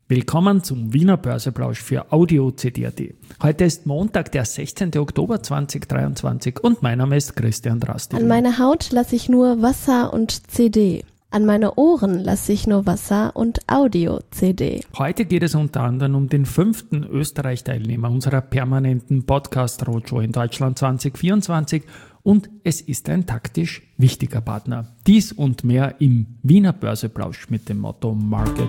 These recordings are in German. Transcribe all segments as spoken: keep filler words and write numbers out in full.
Willkommen zum Wiener Börseplausch für Audio C D punkt A T. Heute ist Montag, der sechzehnten Oktober zweitausenddreiundzwanzig und mein Name ist Christian Drastil. An meine Haut lasse ich nur Wasser und C D. An meine Ohren lasse ich nur Wasser und Audio-C D. Heute geht es unter anderem um den fünften Österreich-Teilnehmer unserer permanenten Podcast-Roadshow in Deutschland zwanzig vierundzwanzig und es ist ein taktisch wichtiger Partner. Dies und mehr im Wiener Börseplausch mit dem Motto Market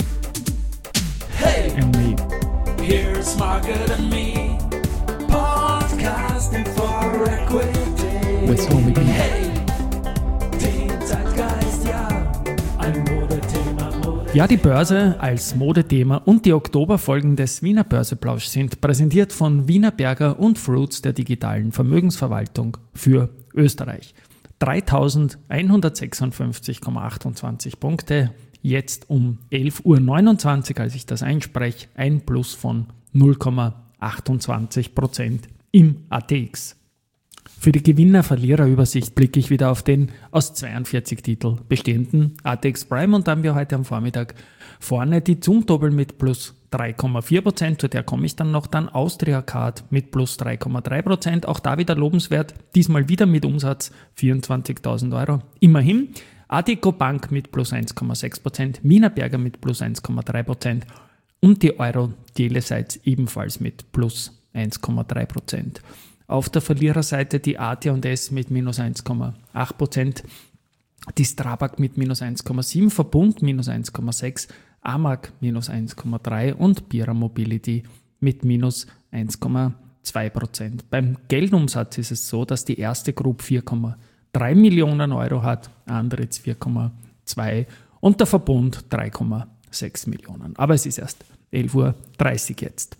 Hey, and Me. here's Market and Me, podcasting for equity. With Homie B. Hey, den Zeitgeist, ja, ein Modethema, Modethema. Ja, die Börse als Modethema und die Oktoberfolgen des Wiener Börseplausch sind präsentiert von Wienerberger und Fruits der digitalen Vermögensverwaltung für Österreich. dreitausendeinhundertsechsundfünfzig Komma achtundzwanzig Punkte, jetzt um elf Uhr neunundzwanzig, als ich das einspreche, ein Plus von null Komma achtundzwanzig Prozent im A T X. Für die Gewinner-Verlierer-Übersicht blicke ich wieder auf den aus zweiundvierzig Titeln bestehenden A T X Prime und dann haben wir heute am Vormittag vorne die Zumtobel mit plus drei Komma vier Prozent, zu der komme ich dann noch, dann Austria Card mit plus drei Komma drei Prozent, auch da wieder lobenswert, diesmal wieder mit Umsatz vierundzwanzigtausend Euro, immerhin. Addiko Bank mit plus eins Komma sechs Prozent, Wienerberger mit plus eins Komma drei Prozent und die Euro Telesites ebenfalls mit plus eins Komma drei Prozent. Auf der Verliererseite die A T und S mit minus eins Komma acht Prozent, die Strabag mit minus eins Komma sieben, Verbund minus eins Komma sechs, Amag minus eins Komma drei und Bira Mobility mit minus eins Komma zwei Prozent. Beim Geldumsatz ist es so, dass die erste Group vier Komma drei Millionen Euro hat, Andritz vier Komma zwei und der Verbund drei Komma sechs Millionen. Aber es ist erst elf Uhr dreißig jetzt.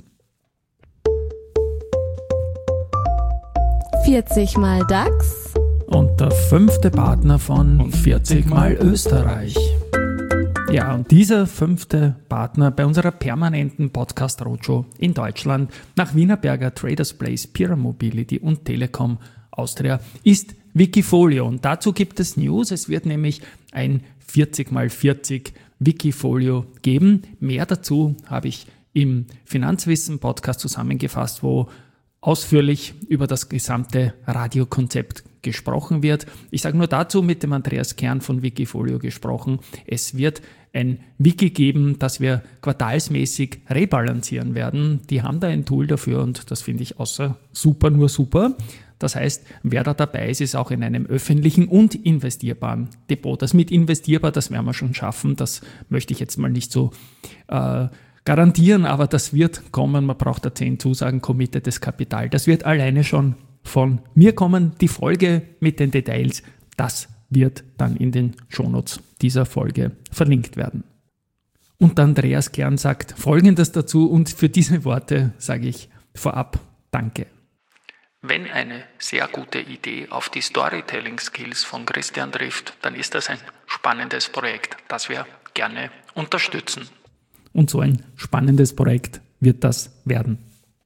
vierzig mal DAX. Und der fünfte Partner von vierzig mal Österreich. Ja, und dieser fünfte Partner bei unserer permanenten Podcast-Roadshow in Deutschland nach Wienerberger, Traders Place, Bira Mobility und Telekom Austria ist Wikifolio. Und dazu gibt es News. Es wird nämlich ein vierzig mal vierzig Wikifolio geben. Mehr dazu habe ich im Finanzwissen-Podcast zusammengefasst, wo ausführlich über das gesamte Radiokonzept gesprochen wird. Ich sage nur dazu mit dem Andreas Kern von Wikifolio gesprochen. Es wird ein Wiki geben, das wir quartalsmäßig rebalancieren werden. Die haben da ein Tool dafür und das finde ich außer super, nur super. Das heißt, wer da dabei ist, ist auch in einem öffentlichen und investierbaren Depot. Das mit investierbar, das werden wir schon schaffen. Das möchte ich jetzt mal nicht so äh, garantieren, aber das wird kommen. Man braucht da zehn Zusagen, committedes Kapital. Das wird alleine schon von mir kommen. Die Folge mit den Details, das wird dann in den Shownotes dieser Folge verlinkt werden. Und Andreas Kern sagt Folgendes dazu und für diese Worte sage ich vorab Danke. Wenn eine sehr gute Idee auf die Storytelling-Skills von Christian trifft, dann ist das ein spannendes Projekt, das wir gerne unterstützen. Und so ein spannendes Projekt wird das werden.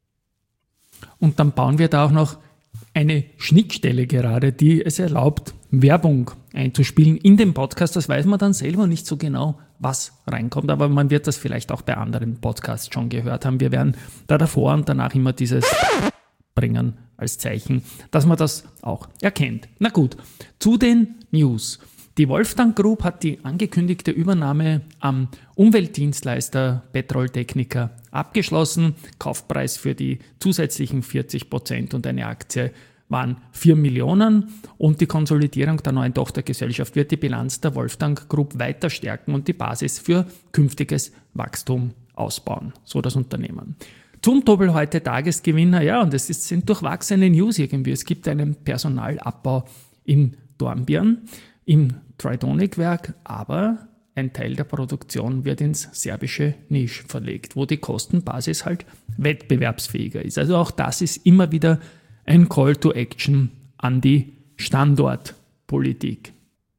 Und dann bauen wir da auch noch eine Schnittstelle gerade, die es erlaubt, Werbung einzuspielen in dem Podcast. Das weiß man dann selber nicht so genau, was reinkommt, aber man wird das vielleicht auch bei anderen Podcasts schon gehört haben. Wir werden da davor und danach immer dieses bringen als Zeichen, dass man das auch erkennt. Na gut, zu den News. Die Wolftank Group hat die angekündigte Übernahme am Umweltdienstleister Petrol Technica abgeschlossen. Kaufpreis für die zusätzlichen vierzig Prozent und eine Aktie waren vier Millionen und die Konsolidierung der neuen Tochtergesellschaft wird die Bilanz der Wolftank Group weiter stärken und die Basis für künftiges Wachstum ausbauen, so das Unternehmen. Zumtobel heute Tagesgewinner, ja, und es ist, sind durchwachsene News irgendwie. Es gibt einen Personalabbau in Dornbirn, im Tridonic-Werk, aber ein Teil der Produktion wird ins serbische Nisch verlegt, wo die Kostenbasis halt wettbewerbsfähiger ist. Also auch das ist immer wieder ein Call to Action an die Standortpolitik.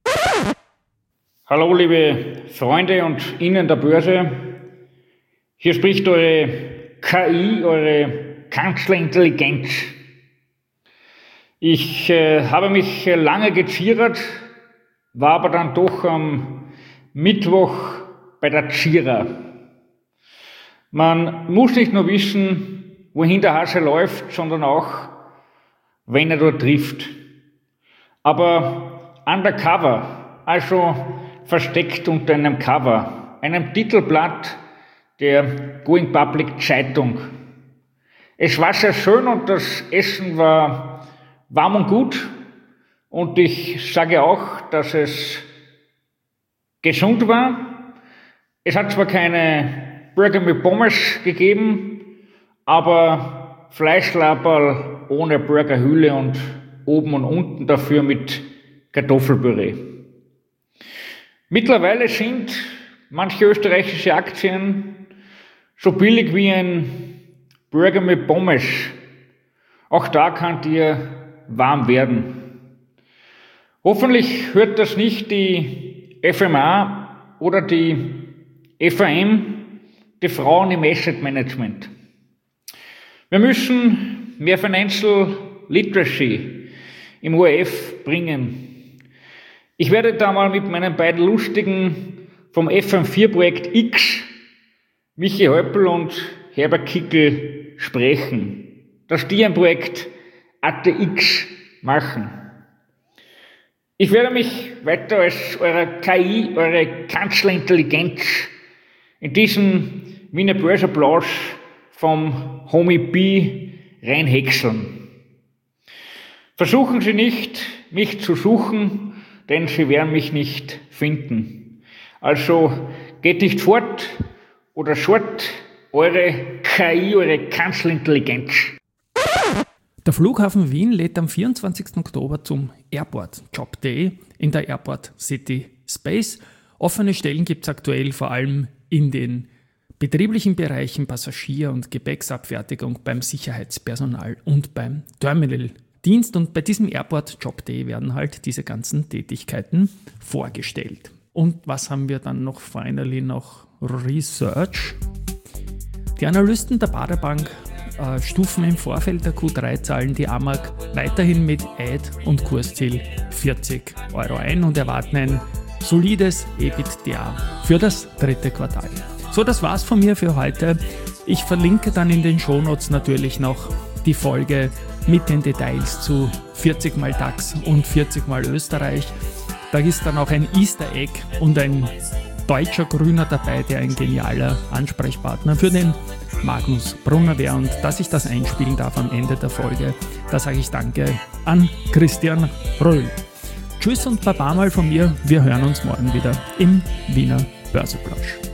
Hallo liebe Freunde und Ihnen der Börse, hier spricht eure K I, eure Kanzlerintelligenz. Ich äh, habe mich lange geziert, war aber dann doch am Mittwoch bei der Gira. Man muss nicht nur wissen, wohin der Hase läuft, sondern auch, wenn er dort trifft. Aber undercover, also versteckt unter einem Cover, einem Titelblatt der Going Public Zeitung. Es war sehr schön und das Essen war warm und gut. Und ich sage auch, dass es gesund war. Es hat zwar keine Burger mit Pommes gegeben, aber Fleischlaberl ohne Burgerhülle und oben und unten dafür mit Kartoffelpüree. Mittlerweile sind manche österreichische Aktien so billig wie ein Burger mit Pommes. Auch da kann dir warm werden. Hoffentlich hört das nicht die F M A oder die F A M, die Frauen im Asset Management. Wir müssen mehr Financial Literacy im O R F bringen. Ich werde da mal mit meinen beiden Lustigen vom F M vier Projekt X, Michi Häupl und Herbert Kickel, sprechen, dass die ein Projekt A T X machen. Ich werde mich weiter als eure K I, eure Kanzlerintelligenz in diesen Wiener Börsenplausch vom Homie B reinhäckseln. Versuchen Sie nicht, mich zu suchen, denn Sie werden mich nicht finden. Also geht nicht fort oder short eure K I, eure Kanzlerintelligenz. Der Flughafen Wien lädt am vierundzwanzigsten Oktober zum Airport Job Day in der Airport City Space. Offene Stellen gibt es aktuell vor allem in den betrieblichen Bereichen Passagier- und Gepäcksabfertigung, beim Sicherheitspersonal und beim Terminaldienst. Und bei diesem Airport Job Day werden halt diese ganzen Tätigkeiten vorgestellt. Und was haben wir dann noch finally noch? Research. Die Analysten der Baderbank äh, stufen im Vorfeld der Q drei Zahlen die Amag weiterhin mit Ad- und Kursziel vierzig Euro ein und erwarten ein solides EBITDA für das dritte Quartal. So, das war's von mir für heute. Ich verlinke dann in den Shownotes natürlich noch die Folge mit den Details zu vierzig mal DAX und vierzig mal Österreich. Da ist dann auch ein Easter Egg und ein deutscher Grüner dabei, der ein genialer Ansprechpartner für den Magnus Brunner wäre. Und dass ich das einspielen darf am Ende der Folge, da sage ich Danke an Christian Röhl. Tschüss und Baba mal von mir. Wir hören uns morgen wieder im Wiener Börseplausch.